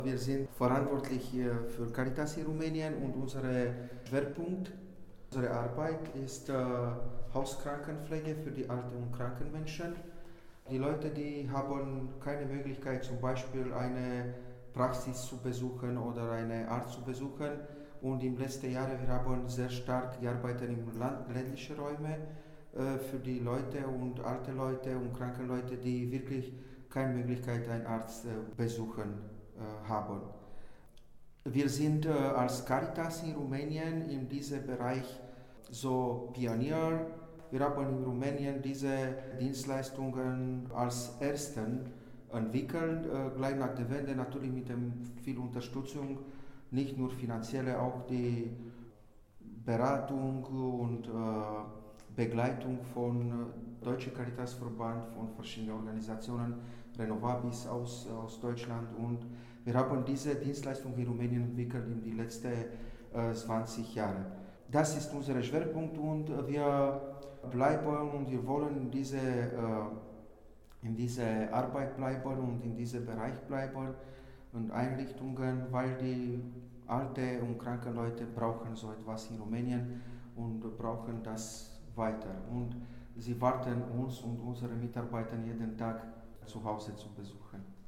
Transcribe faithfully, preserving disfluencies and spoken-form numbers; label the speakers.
Speaker 1: Wir sind verantwortlich für Caritas in Rumänien und unser Schwerpunkt, unsere Arbeit ist äh, Hauskrankenpflege für die alten und kranken Menschen. Die Leute, die haben keine Möglichkeit, zum Beispiel eine Praxis zu besuchen oder einen Arzt zu besuchen. Und im letzten Jahr wir haben sehr stark gearbeitet in Land, ländlichen Räumen äh, für die Leute und alte Leute und kranke Leute, die wirklich keine Möglichkeit, einen Arzt äh, besuchen äh, haben. Wir sind äh, als Caritas in Rumänien in diesem Bereich so Pionier. Wir haben in Rumänien diese Dienstleistungen als Ersten entwickelt, äh, gleich nach der Wende, natürlich mit dem viel Unterstützung, nicht nur finanzielle, auch die Beratung und äh, Begleitung von äh, Deutsche Caritasverband, von verschiedenen Organisationen, Renovabis aus, aus Deutschland, und wir haben diese Dienstleistung in Rumänien entwickelt in den letzten äh, zwanzig Jahren. Das ist unser Schwerpunkt und wir bleiben und wir wollen in diese, äh, in diese Arbeit bleiben und in diesem Bereich bleiben und Einrichtungen, weil die alte und kranke Leute brauchen so etwas in Rumänien und brauchen das weiter. Und sie warten uns und unsere Mitarbeiter jeden Tag zu Hause zu besuchen.